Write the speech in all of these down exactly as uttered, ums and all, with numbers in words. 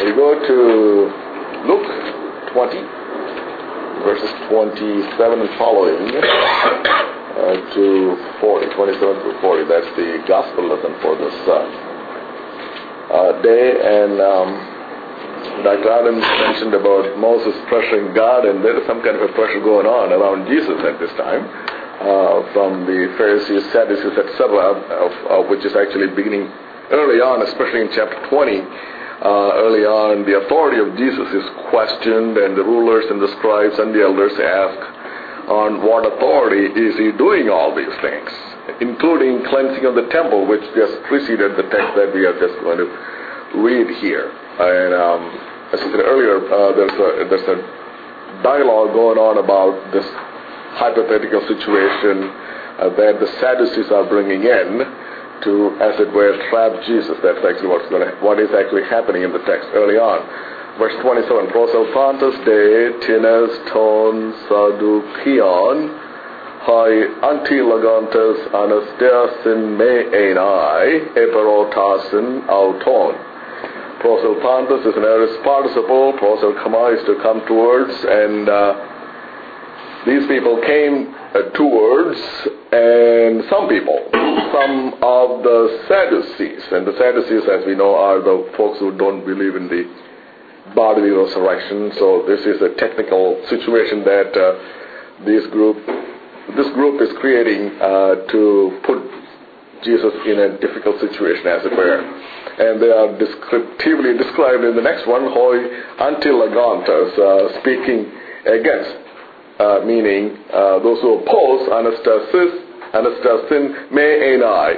We go to Luke twenty, verses twenty-seven and following uh, to forty, twenty-seven to forty. That's the gospel lesson for this uh, uh, day. And um, Doctor Adams mentioned about Moses pressuring God, and there is some kind of a pressure going on around Jesus at this time uh, from the Pharisees, Sadducees, et cetera, of, of which is actually beginning early on, especially in chapter twenty. Uh, early on, the authority of Jesus is questioned, and the rulers and the scribes and the elders ask on what authority is he doing all these things, including cleansing of the temple, which just preceded the text that we are just going to read here. And um, as I said earlier, uh, there's, a, there's a dialogue going on about this hypothetical situation uh, that the Sadducees are bringing in to, as it were, trap Jesus. That's actually what's going to, what is actually happening in the text early on. Verse twenty-seven, Proselpantus de tines ton sadukion, hai antilagantes anastasin me enai, eperotasin auton. Proselpantus is an aorist participle. Proselkama is to come towards, and uh, these people came uh, towards, and some people, some of the Sadducees, and the Sadducees, as we know, are the folks who don't believe in the bodily resurrection. So this is a technical situation that uh, this group, this group is creating uh, to put Jesus in a difficult situation, as it were. And they are descriptively described in the next one, hoi antilagantes, uh, speaking against, uh, meaning uh, those who oppose anastasis, anastasin me enai,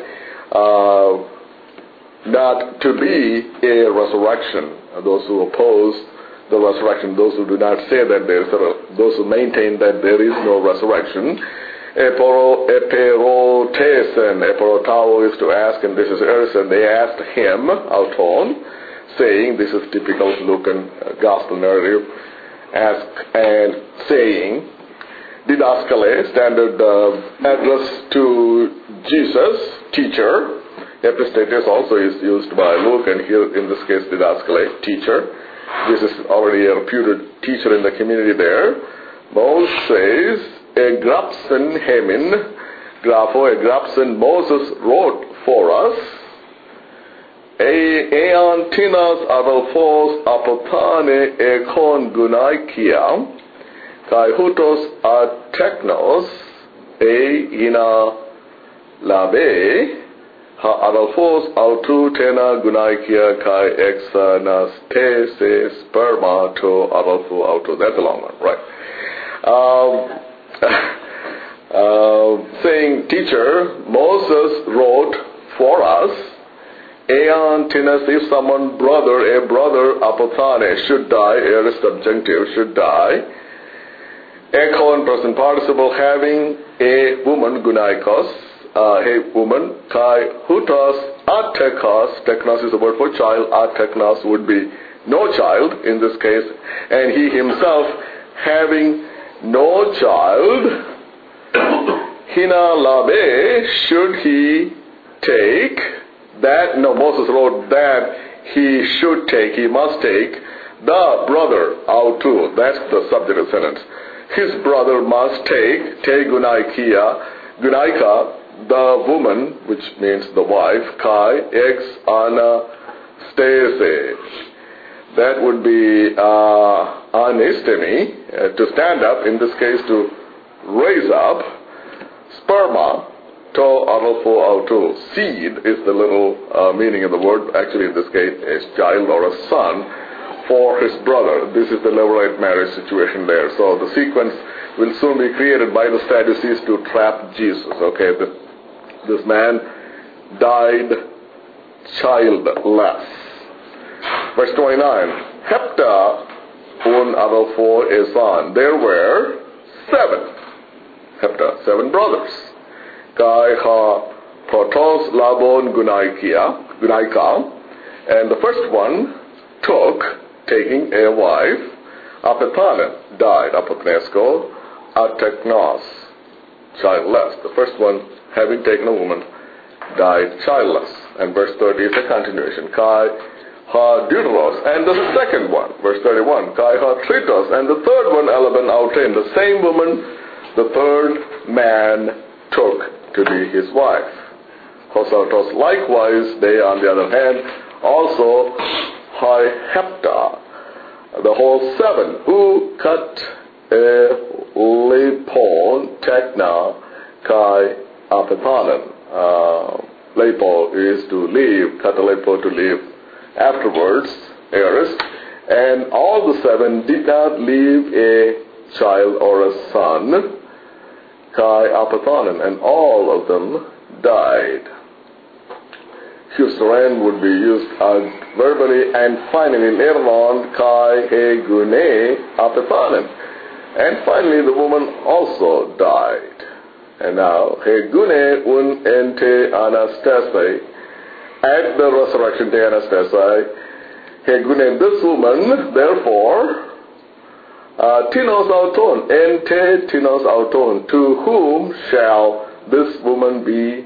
uh, not to be a resurrection. Those who oppose the resurrection, those who do not say that there is a, those who maintain that there is no resurrection. Eporo, eperotesen, eperotao is to ask, and this is earth, and they asked him, auton, saying, this is typical Lucan uh, gospel narrative, ask and saying, didaskale, standard uh, address to Jesus, teacher. Epistates also is used by Luke, and here in this case, didaskale, teacher. Jesus is already a reputed teacher in the community there. Moses says, Egrapsen hemin, grapho egrapsen Moses wrote for us, Eon tinas adelphos apotane ekon gunaikia, kai hutos a technos, e ina labe, ha adelphos autu tena gunaikia kai exanaste se sperma to adelpho autu. That's a long one, right? Um, Uh, saying, teacher, Moses wrote for us, Eon tinas, if someone, brother, a brother, apothane, should die, aorist subjunctive, should die, ekon, present participle, having a woman, gunaikos, uh, a woman, kai, hutos, atekos, teknos is the word for child, ateknos would be no child in this case, and he himself having no child, hina labe, should he take that, no, Moses wrote that he should take, he must take, the brother, autu, that's the subject of sentence. His brother must take, te gunaikia, gunaika, the woman, which means the wife, kai, ex ana stese. That would be uh, anistemi, uh, to stand up, in this case to raise up, sperma, to adelpho autu. Seed is the little uh, meaning of the word, actually in this case, a child or a son for his brother. This is the Levirate marriage situation there. So the sequence will soon be created by the Sadducees to trap Jesus. Okay, the, this man died childless. Verse twenty-nine, Hepta un adelpho esan. There were seven. Hepta, seven brothers. Kai ha protos labon gunaikia, gunaika. And the first one took, taking a wife, apethana, died, apethnesko, ateknos, childless. The first one, having taken a woman, died childless. And verse thirty is a continuation. Kai ha deuteros, and the second one, verse thirty-one, kai ha tritos, and the third one, Elaban autain, the same woman, the third man took to be his wife. Hosautos, likewise, they on the other hand, also hai hepta, the whole seven, u kat lepon tekna kai apethanan. Uh, lepo is to leave, katalepo to leave afterwards, Eris, and all the seven did not leave a child or a son, kai apethanan, and all of them died. Husteran would be used uh, verbally, and finally later on, kai he gune apethanan. And finally the woman also died. And now, he gune un ente anastasai, at the resurrection day anastasai, he gune, this woman, therefore, uh, tinos auton, ente tinos auton, to whom shall this woman be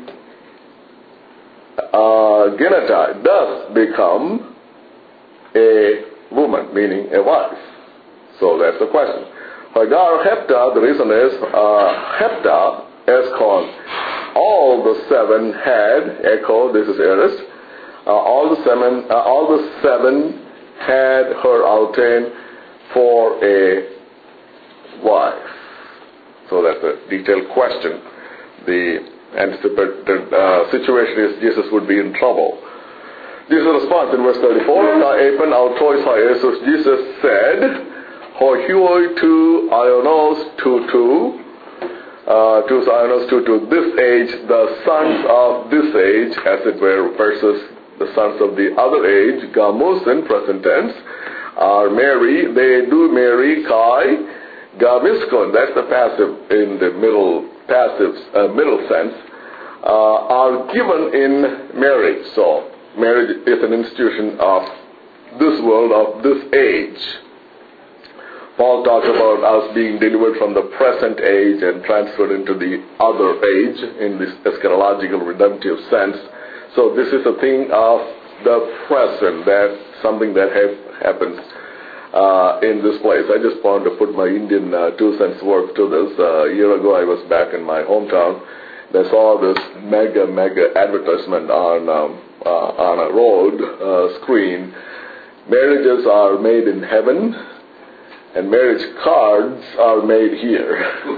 uh, genetai, thus become a woman, meaning a wife. So that's the question. Hagar hepta, the reason is, uh, hepta, Eskon, all the seven had, echo, this is Eris, uh, all the seven, uh, all the seven had her autain for a wife. So that's a detailed question. The anticipated uh, situation is Jesus would be in trouble. Jesus' response in verse thirty-four, Jesus said, Ho huoi tu ionos tu tu, Uh, to Zionos, to, to this age, the sons of this age, as it were, versus the sons of the other age, gamus in present tense, are marry, they do marry, kai, gamiskon, that's the passive in the middle, passive, uh, middle sense, uh, are given in marriage. So, marriage is an institution of this world, of this age. Paul talks about us being delivered from the present age and transferred into the other age in this eschatological redemptive sense. So this is a thing of the present, that something that have, happens uh, in this place. I just wanted to put my Indian uh, two cents worth to this. Uh, a year ago I was back in my hometown. I saw this mega, mega advertisement on, um, uh, on a road uh, screen. Marriages are made in heaven, and marriage cards are made here.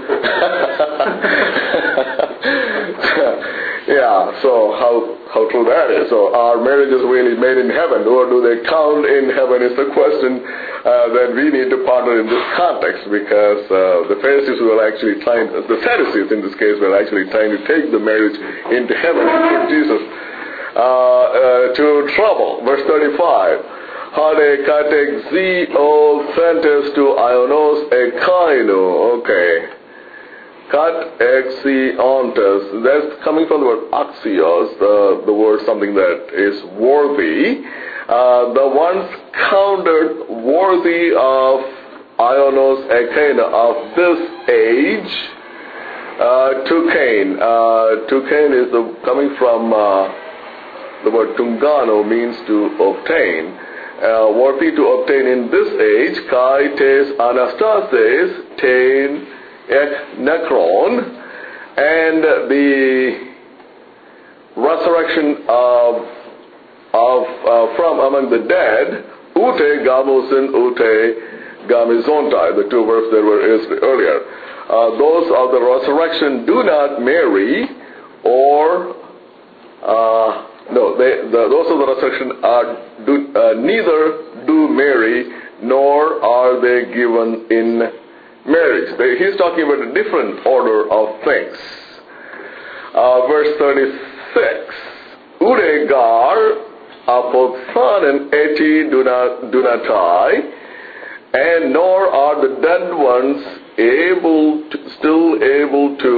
Yeah, so how how true that is. So are marriages really made in heaven, or do they count in heaven is the question uh, that we need to ponder in this context, because uh, the Pharisees were actually trying, the Sadducees in this case were actually trying to take the marriage into heaven and put Jesus uh, uh, to trouble. Verse thirty-five. Hade katek zi o fentes to ionos ekaino. Okay. Kat exi ontes. That's coming from the word axios, the, the word something that is worthy. Uh, the ones counted worthy of ionos ekaino, of this age, uh, to Cain. Uh, to Cain is the, coming from uh, the word tungano, means to obtain. Uh, worthy to obtain in this age, kai tes anastases ten ek necron, and the resurrection of of uh, from among the dead, ute gamosin ute gamizontai, the two verbs that were used earlier. Uh, those of the resurrection do not marry, or uh, No, they, the, those of the resurrection are do, uh, neither do marry, nor are they given in marriage. They, he's talking about a different order of things. Uh, verse thirty-six. Uregar apothanen eti dunatai, and nor are the dead ones able to, still able to.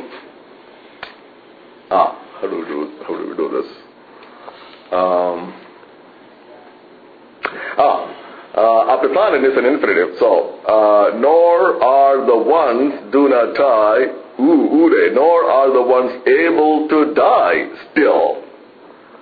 Ah, how do we do? How do we do this? Um, ah, uh, apethanen is an infinitive, so uh, nor are the ones dunatai ure, nor are the ones able to die still.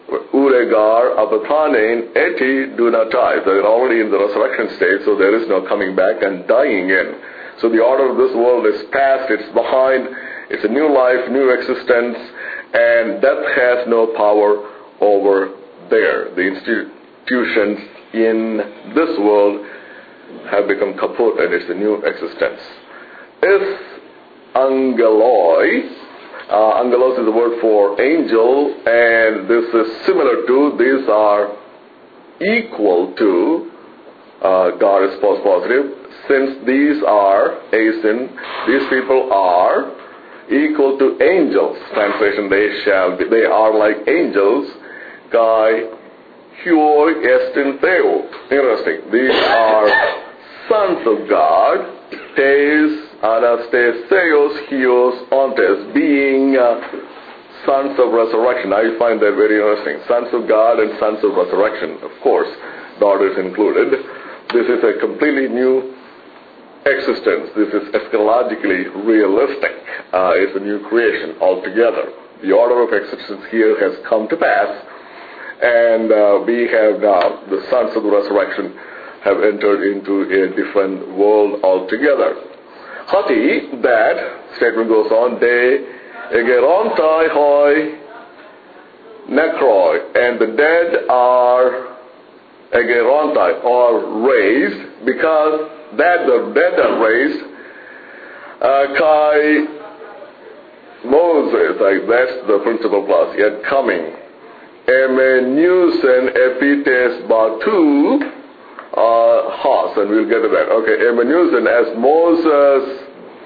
Uregar apathanein eti dunatai. They're already in the resurrection state, so there is no coming back and dying in. So the order of this world is past, it's behind, it's a new life, new existence, and death has no power over there. The institutions in this world have become kaput, and it's a new existence. Is angeloi, uh, angelos is the word for angel, and this is similar to, these are equal to, uh, God is post positive, since these are asin, these people are equal to angels. Translation, they shall be, they are like angels, kai huoi estin theo. Interesting. These are sons of God, tes anastes theos hios ontes, being uh, sons of resurrection. I find that very interesting. Sons of God and sons of resurrection, of course, daughters included. This is a completely new existence. This is eschatologically realistic. Uh, it's a new creation altogether. The order of existence here has come to pass, and uh, we have now, the sons of the resurrection have entered into a different world altogether. Hati, that, statement goes on, de egerontai hoi necroi, and the dead are egerontai, or raised, because that the dead are raised, uh, kai Moses, like that's the principal clause, yet coming. Emenusen epites batu uh, has, and we'll get to that. Okay, Emenusen, as Moses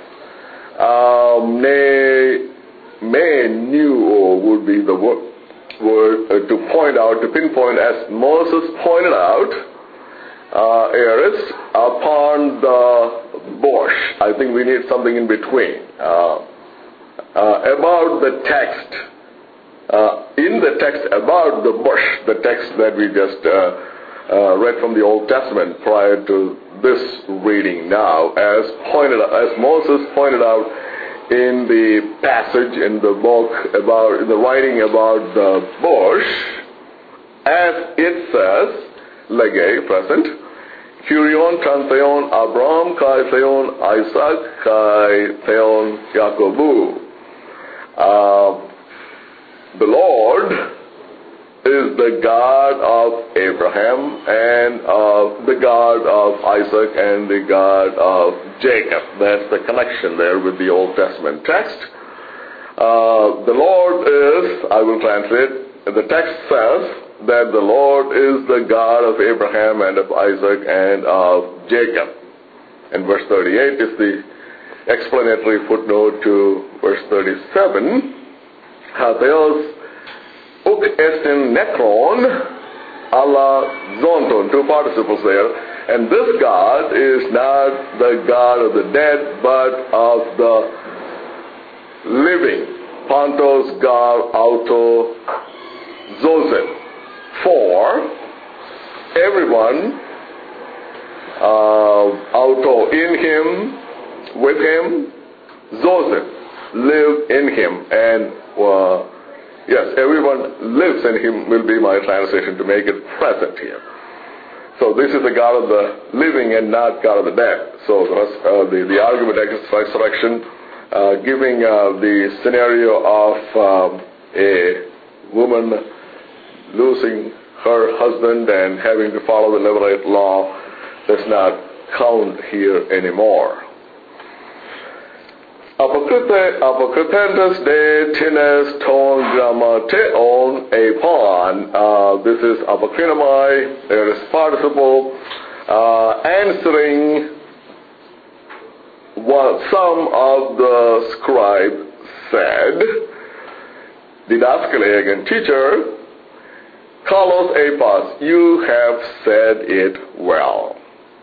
um, ne menu would be the word, word uh, to point out, to pinpoint, as Moses pointed out, Uh, Eris, upon the bush. I think we need something in between. Uh, uh, about the text, uh, in the text about the bush, the text that we just uh, uh, read from the Old Testament prior to this reading now, as pointed, as Moses pointed out in the passage in the book about, in the writing about the bush, as it says, lege, present, Kyrion kan theon Abraham kai theon Isaac kai theon Jacobu. Uh, the Lord is the God of Abraham and uh, the God of Isaac and the God of Jacob. That's the connection there with the Old Testament text. Uh, the Lord is, I will translate, the text says that the Lord is the God of Abraham and of Isaac and of Jacob. And verse thirty-eight is the explanatory footnote to verse thirty-seven. Hatheos uk estin nekron alla zonton, two participles there. And this God is not the God of the dead, but of the living. Pantos gar auto zosen. For everyone, uh, auto, in him, with him, zosen, live in him, and uh, yes, everyone lives in him will be my translation to make it present here. So this is the God of the living and not God of the dead. So uh, the, the argument against resurrection, uh, giving uh, the scenario of um, a woman losing her husband and having to follow the Levirate law does not count here anymore. Apokrite apokripentus de tines ton grammateon epon. This is apokrinomai, there is participle, uh, answering what some of the scribe said. Didaskale, again, teacher, Carlos Apas, you have said it well.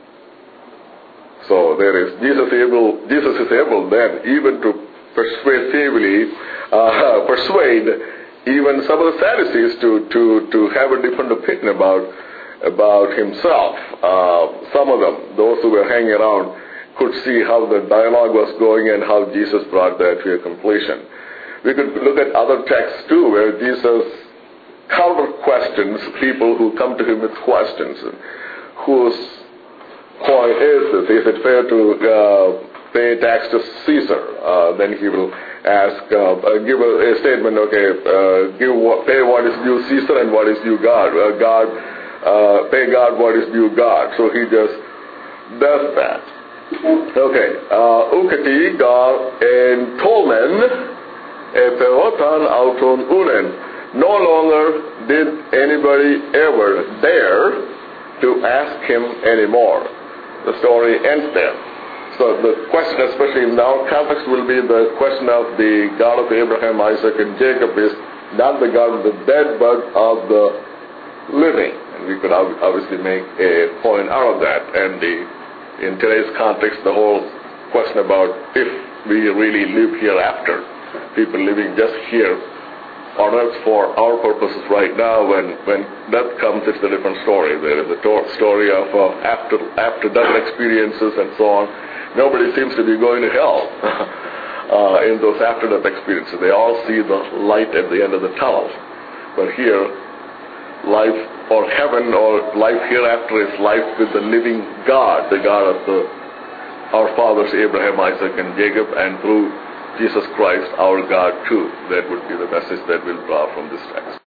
So there is Jesus able. Jesus is able then even to persuasively uh, persuade even some of the Sadducees to, to, to have a different opinion about about himself. Uh, some of them, those who were hanging around, could see how the dialogue was going and how Jesus brought that to a completion. We could look at other texts too, where Jesus counter questions people who come to him with questions. Whose point is this? Is it fair to uh, pay tax to Caesar? Uh, then he will ask, uh, uh, give a, a statement, okay, uh, give what, pay what is due Caesar and what is due God. Uh, God, uh, pay God what is due God. So he just does that. Okay, ukati ga en tolmen e peotan auton unen. No longer did anybody ever dare to ask him anymore. The story ends there. So the question, especially in our context, will be the question of the God of Abraham, Isaac, and Jacob is not the God of the dead, but of the living. And we could obviously make a point out of that. And the, in today's context, the whole question about if we really live hereafter, people living just here on earth for our purposes right now, when, when death comes, it's a different story. There is a to- story of uh, after after death experiences and so on. Nobody seems to be going to hell uh, in those after death experiences. They all see the light at the end of the tunnel. But here, life or heaven or life hereafter is life with the living God, the God of the our fathers Abraham, Isaac, and Jacob, and through Jesus Christ, our God too. That would be the message that we'll draw from this text.